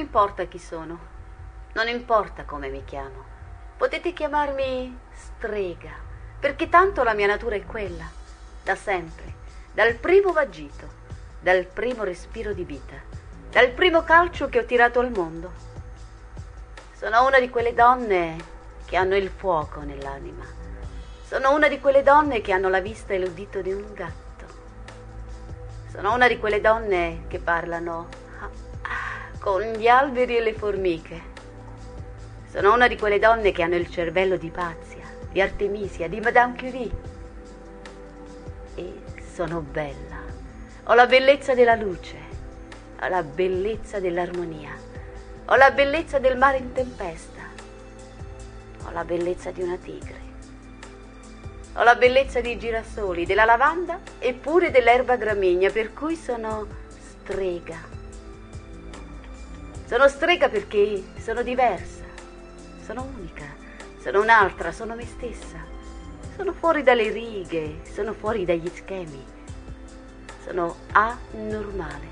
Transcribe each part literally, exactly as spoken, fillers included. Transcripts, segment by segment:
importa chi sono, non importa come mi chiamo. Potete chiamarmi strega, perché tanto la mia natura è quella, da sempre, dal primo vagito, dal primo respiro di vita, dal primo calcio che ho tirato al mondo. Sono una di quelle donne che hanno il fuoco nell'anima. Sono una di quelle donne che hanno la vista e l'udito di un gatto. Sono una di quelle donne che parlano con gli alberi e le formiche. Sono una di quelle donne che hanno il cervello di Ipazia, di Artemisia, di Madame Curie. E sono bella. Ho la bellezza della luce, ho la bellezza dell'armonia, ho la bellezza del mare in tempesta, ho la bellezza di una tigre. Ho la bellezza dei girasoli, della lavanda e pure dell'erba gramigna, per cui sono strega. Sono strega perché sono diversa, sono unica, sono un'altra, sono me stessa. Sono fuori dalle righe, sono fuori dagli schemi. Sono anormale.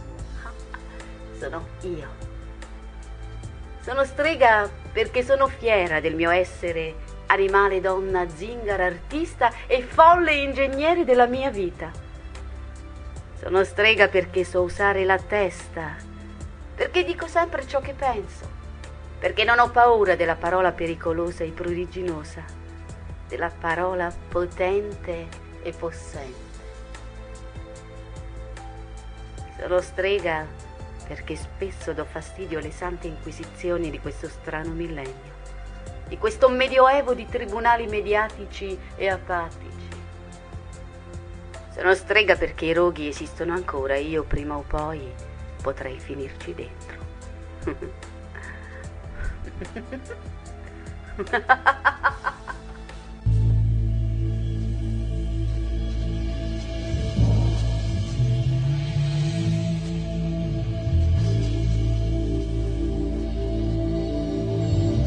Sono io. Sono strega perché sono fiera del mio essere animale, donna, zingara, artista e folle ingegnere della mia vita. Sono strega perché so usare la testa, perché dico sempre ciò che penso, perché non ho paura della parola pericolosa e pruriginosa, della parola potente e possente. Sono strega perché spesso do fastidio alle sante inquisizioni di questo strano millennio, di questo medioevo di tribunali mediatici e apatici. Sono strega perché i roghi esistono ancora e io prima o poi potrei finirci dentro.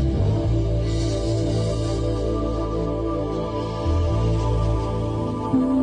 Mm-hmm.